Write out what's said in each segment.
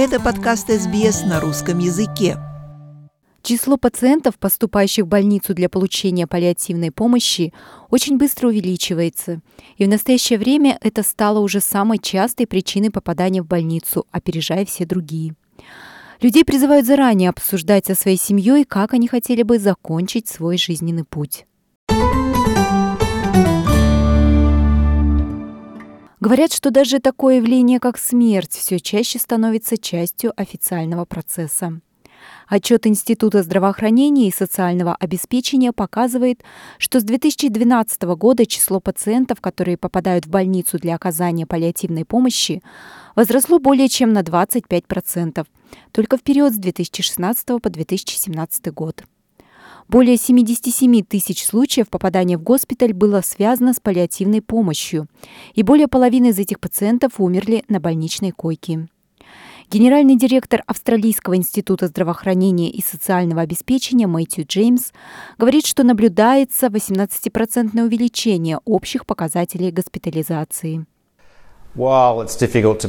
Это подкаст СБС на русском языке. Число пациентов, поступающих в больницу для получения паллиативной помощи, очень быстро увеличивается. И в настоящее время это стало уже самой частой причиной попадания в больницу, опережая все другие. Людей призывают заранее обсуждать со своей семьей, как они хотели бы закончить свой жизненный путь. Говорят, что даже такое явление, как смерть, все чаще становится частью официального процесса. Отчет Института здравоохранения и социального обеспечения показывает, что с 2012 года число пациентов, которые попадают в больницу для оказания паллиативной помощи, возросло более чем на 25%, только в период с 2016 по 2017 год. Более 77 тысяч случаев попадания в госпиталь было связано с паллиативной помощью, и более половины из этих пациентов умерли на больничной койке. Генеральный директор Австралийского института здравоохранения и социального обеспечения Мэтью Джеймс говорит, что наблюдается 18% увеличение общих показателей госпитализации. Хотя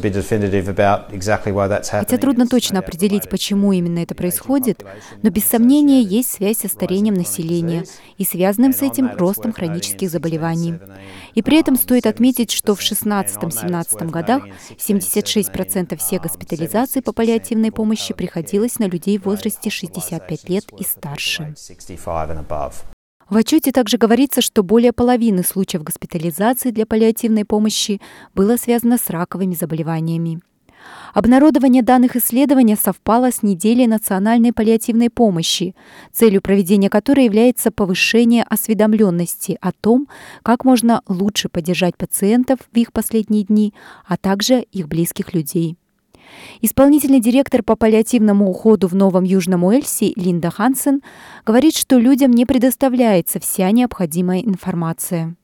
трудно точно определить, почему именно это происходит, но без сомнения есть связь со старением населения и связанным с этим ростом хронических заболеваний. И при этом стоит отметить, что в 2016-2017 годах 76% всех госпитализаций по паллиативной помощи приходилось на людей в возрасте 65 лет и старше. В отчете также говорится, что более половины случаев госпитализации для паллиативной помощи было связано с раковыми заболеваниями. Обнародование данных исследования совпало с неделей национальной паллиативной помощи, целью проведения которой является повышение осведомленности о том, как можно лучше поддержать пациентов в их последние дни, а также их близких людей. Исполнительный директор по паллиативному уходу в Новом Южном Уэльсе Линда Хансен говорит, что людям не предоставляется вся необходимая информация.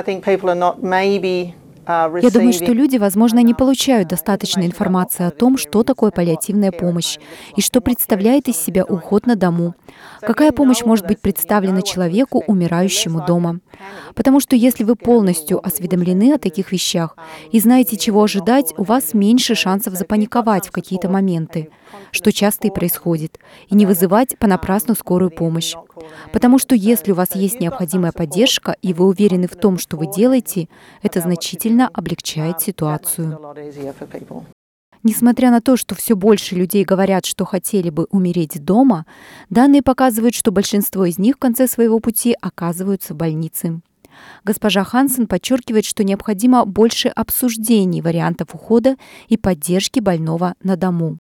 Я думаю, что люди, возможно, не получают достаточной информации о том, что такое паллиативная помощь и что представляет из себя уход на дому. Какая помощь может быть представлена человеку, умирающему дома? Потому что если вы полностью осведомлены о таких вещах и знаете, чего ожидать, у вас меньше шансов запаниковать в какие-то моменты, что часто и происходит, и не вызывать понапрасну скорую помощь. Потому что если у вас есть необходимая поддержка, и вы уверены в том, что вы делаете, это значительно облегчает ситуацию. Несмотря на то, что все больше людей говорят, что хотели бы умереть дома, данные показывают, что большинство из них в конце своего пути оказываются в больнице. Госпожа Хансен подчеркивает, что необходимо больше обсуждений вариантов ухода и поддержки больного на дому.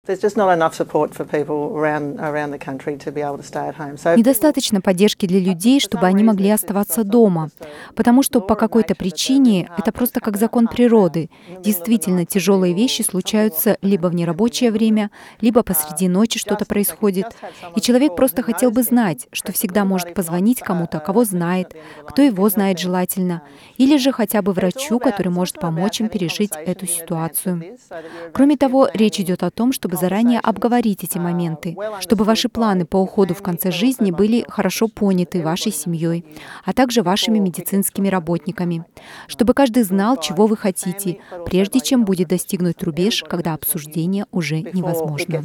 Недостаточно поддержки для людей, чтобы они могли оставаться дома, потому что по какой-то причине это просто как закон природы. Действительно, тяжелые вещи случаются либо в нерабочее время, либо посреди ночи что-то происходит. И человек просто хотел бы знать, что всегда может позвонить кому-то, кого знает, кто его знает желательно, или же хотя бы врачу, который может помочь им пережить эту ситуацию. Кроме того, речь идет о том, чтобы заранее обговорить эти моменты, чтобы ваши планы по уходу в конце жизни были хорошо поняты вашей семьей, а также вашими медицинскими работниками, чтобы каждый знал, чего вы хотите, прежде чем будет достигнут рубеж, когда обсуждение уже невозможно.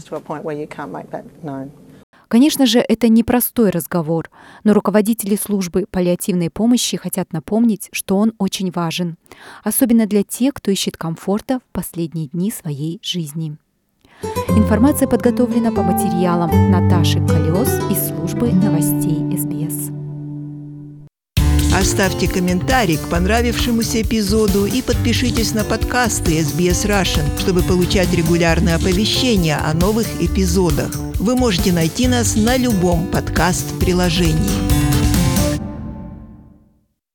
Конечно же, это непростой разговор, но руководители службы паллиативной помощи хотят напомнить, что он очень важен, особенно для тех, кто ищет комфорта в последние дни своей жизни. Информация подготовлена по материалам Наташи Колес из службы новостей СБС. Оставьте комментарий к понравившемуся эпизоду и подпишитесь на подкасты SBS Russian, чтобы получать регулярные оповещения о новых эпизодах. Вы можете найти нас на любом подкаст-приложении.